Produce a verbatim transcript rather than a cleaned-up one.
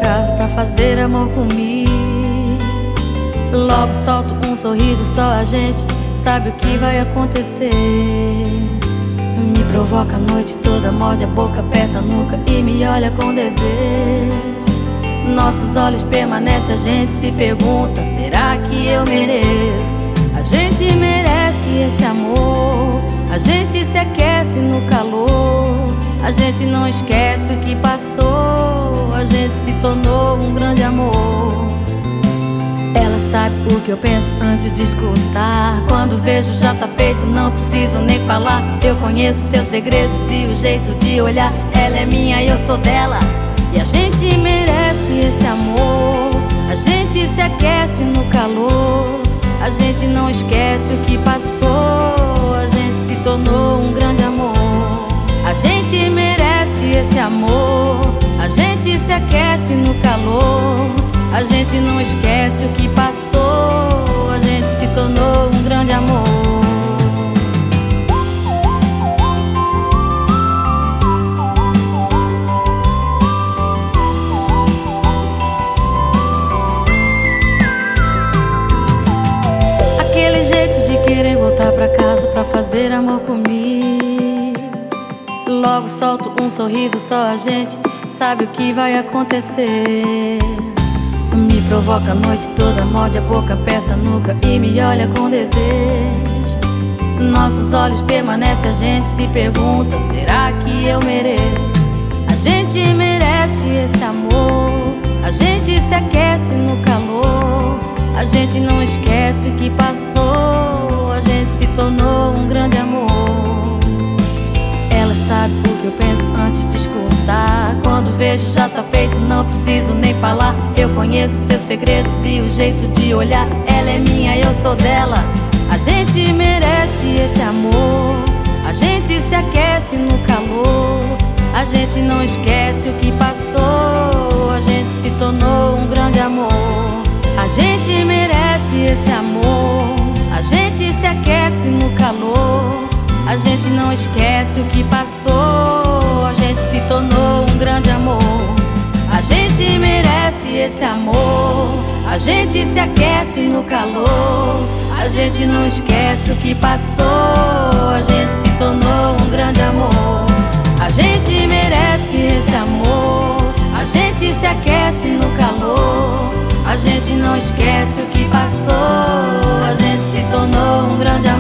casa pra fazer amor comigo. Logo solto um sorriso, só a gente sabe o que vai acontecer. Me provoca a noite toda, morde a boca, aperta a nuca e me olha com desejo. Nossos olhos permanecem, a gente se pergunta: será que eu mereço? A gente merece esse amor. A gente se aquece no calor. A gente não esquece o que passou. A gente se tornou um grande amor. Ela sabe o que eu penso antes de escutar. Quando vejo já tá feito, não preciso nem falar. Eu conheço seus segredos e o jeito de olhar. Ela é minha e eu sou dela, e a gente merece esse amor. A gente se aquece no calor. A gente não esquece o que passou. A gente se tornou um grande amor. A gente merece esse amor. A gente se aquece no calor. A gente não esquece o que passou. A gente se tornou um grande amor. Aquele jeito de querer voltar pra casa pra fazer amor comigo. Logo solto um sorriso, só a gente sabe o que vai acontecer. Me provoca a noite toda, morde a boca, aperta a nuca e me olha com desejo. Nossos olhos permanecem, a gente se pergunta: será que eu mereço? A gente merece esse amor. A gente se aquece no calor. A gente não esquece o que passou. A gente se tornou um grande amor. Ela sabe o que eu penso antes de escutar. Quando vejo já tá feito, não preciso nem falar. Eu conheço seus segredos e o jeito de olhar. Ela é minha e eu sou dela. A gente merece esse amor. A gente se aquece no calor. A gente não esquece o que passou. A gente se tornou um grande amor. A gente merece esse amor. A gente se aquece no calor. A gente não esquece o que passou. A gente se tornou um grande amor. A gente merece esse amor. A gente se aquece no calor. A gente não esquece o que passou. A gente se tornou um grande amor. A gente merece esse amor. A gente se aquece no calor. A gente não esquece o que passou. A gente se tornou um grande amor.